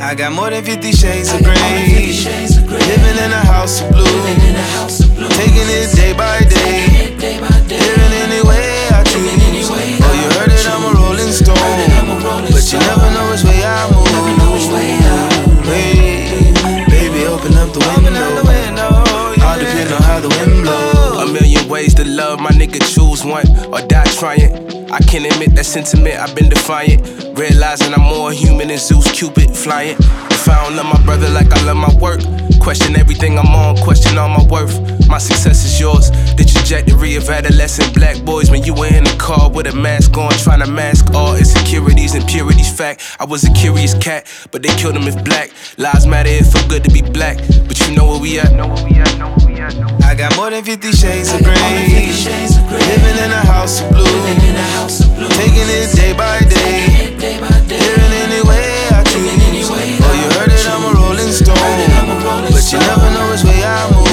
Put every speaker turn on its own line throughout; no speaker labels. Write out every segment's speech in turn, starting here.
I got more than 50 shades of grey. Living in a house of blue. Taking it day by day. Living any way I choose. Oh, you heard it, I'm a rolling stone. But you never know which way I move. Hey, baby, open up the window. All depend on how the wind blows.
A million ways to love, my nigga, choose one or die trying. I can't admit that sentiment, I've been defiant. Realizing I'm more human than Zeus, Cupid flying. If I don't love my brother like I love my work, question everything I'm on, question all my worth. My success is yours, the trajectory of adolescent black boys. When you were in the car with a mask on, trying to mask all insecurities and purities. Fact, I was a curious cat, but they killed him if black. Lives matter, it feel good to be black. But you know where we at.
I got more than 50 shades of grey. Living in a house of blue. Taking it day by day. Living any way I choose. Oh, you heard it, I'm a rolling stone. But you never know which way I move.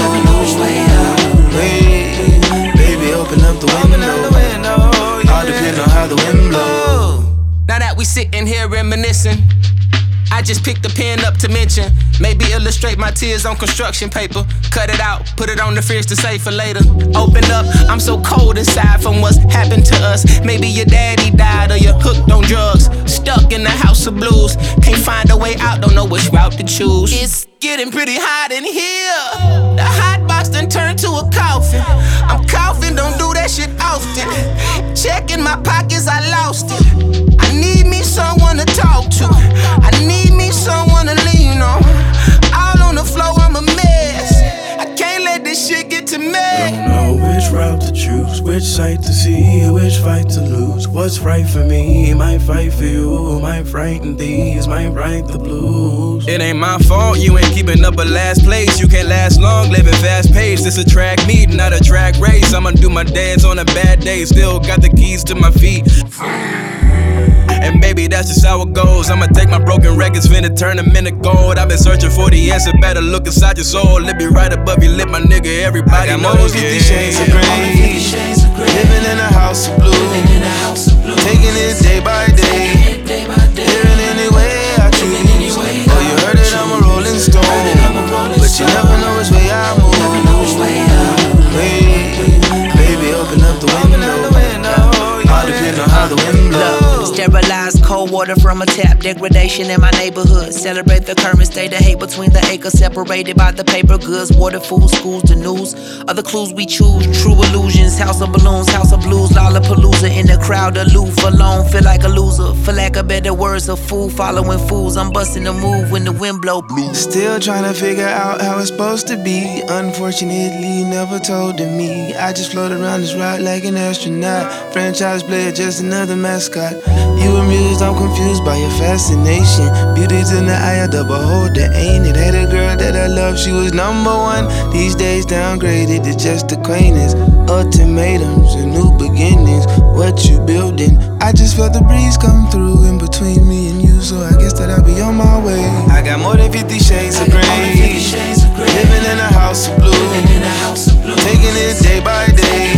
Hey, baby, open up the window. All depend on how the wind blows.
Now that we sitting here reminiscing, I just picked the pen up to mention. Maybe illustrate my tears on construction paper. Cut it out, put it on the fridge to save for later. Open up, I'm so cold inside from what's happened to us. Maybe your daddy died or you're hooked on drugs. Stuck in the house of blues. Can't find a way out, don't know which route to choose. It's getting pretty hot in here. The hot box done turned to a coffin. I'm coughing, don't do that shit often. Checking my pockets, I lost it. I need me someone to talk to. I need me someone to lean on. All on the floor, I'm a mess. I can't let this shit get to me.
Don't know which route to choose, which side to see, which fight to lose. What's right for me, might fight for you. Might frighten these, might write the blues.
It ain't my fault, you ain't keeping up a last place. You can't last long, living fast paced. It's a track meet, not a track race. I'ma do my dance on a bad day. Still got the keys to my feet. And baby, that's just how it goes. I'ma take my broken records, finna turn them into gold. I've been searching for the answer, better look inside your soul. It be right above your lip, my nigga, everybody
I got
knows.
more than 50 shades of grey. Living in a house of blue. Taking it day by day. Living any way I choose. Oh, you heard it, I'm a rolling stone. But you never know which way I move. Hey, baby, open up the window. All depend on how the wind blows.
Sterilized cold water from a tap, degradation in my neighborhood. Celebrate the current state of hate between the acres, separated by the paper goods. Water, food, schools, the news. Other clues we choose, true illusions. House of balloons, house of blues. Lollapalooza in the crowd, aloof, alone. Feel like a loser, for lack of better words, a fool following fools. I'm busting a move when the wind blow blue.
Still trying to figure out how it's supposed to be. Unfortunately, never told to me. I just float around this ride like an astronaut. Franchise player, just another mascot. You amused, I'm confused by your fascination. Beauty's in the eye of the beholder, ain't it? Had a girl that I love, she was #1. These days downgraded to just acquaintance. Ultimatums and new beginnings. What you building? I just felt the breeze come through in between me and you, so I guess that I'll be on my way. I got more than 50 shades of grey. Living in a house of blue. Taking it day by day.